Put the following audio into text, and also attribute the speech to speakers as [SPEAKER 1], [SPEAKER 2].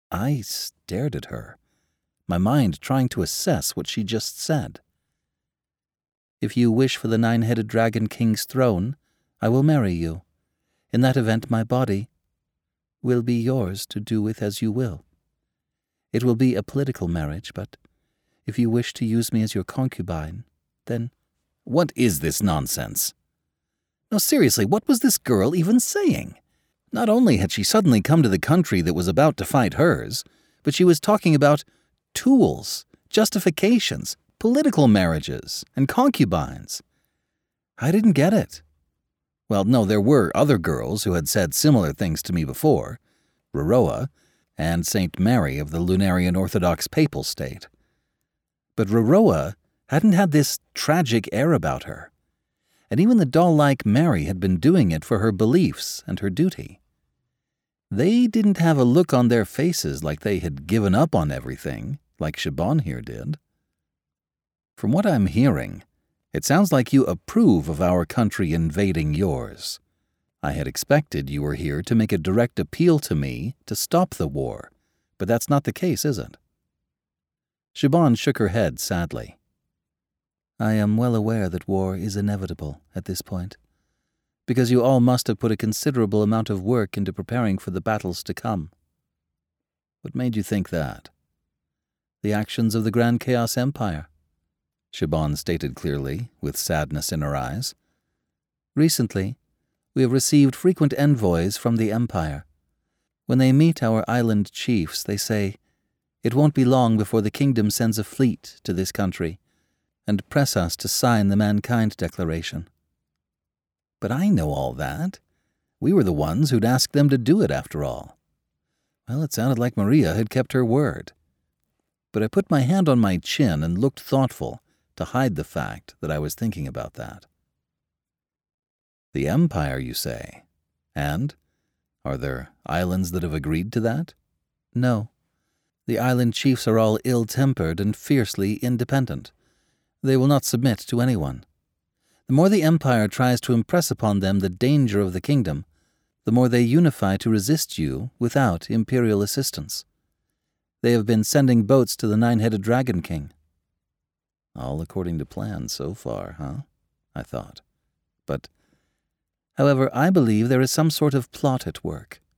[SPEAKER 1] I stared at her, my mind trying to assess what she just said. If you wish for the Nine-Headed Dragon King's throne, I will marry you. In that event, my body will be yours to do with as you will. It will be a political marriage, but if you wish to use me as your concubine, then— What is this nonsense? No, seriously, what was this girl even saying? Not only had she suddenly come to the country that was about to fight hers, but she was talking about tools, justifications, political marriages, and concubines. I didn't get it. Well, no, there were other girls who had said similar things to me before, Roroa and Saint Mary of the Lunarian Orthodox Papal State. But Roroa hadn't had this tragic air about her, and even the doll-like Mary had been doing it for her beliefs and her duty. They didn't have a look on their faces like they had given up on everything, like Shaban here did. From what I'm hearing, it sounds like you approve of our country invading yours. I had expected you were here to make a direct appeal to me to stop the war, but that's not the case, is it? Shaban shook her head sadly. I am well aware that war is inevitable at this point, because you all must have put a considerable amount of work into preparing for the battles to come. What made you think that? The actions of the Grand Chaos Empire, Shaban stated clearly, with sadness in her eyes. Recently, we have received frequent envoys from the Empire. When they meet our island chiefs, they say, it won't be long before the kingdom sends a fleet to this country and press us to sign the Mankind Declaration. But I know all that. We were the ones who'd asked them to do it, after all. Well, it sounded like Maria had kept her word. But I put my hand on my chin and looked thoughtful to hide the fact that I was thinking about that. The Empire, you say? And? Are there islands that have agreed to that? No. The island chiefs are all ill-tempered and fiercely independent. They will not submit to anyone. The more the Empire tries to impress upon them the danger of the kingdom, the more they unify to resist you without imperial assistance. They have been sending boats to the Nine-Headed Dragon King. All according to plan so far, huh? I thought. But, however, I believe there is some sort of plot at work.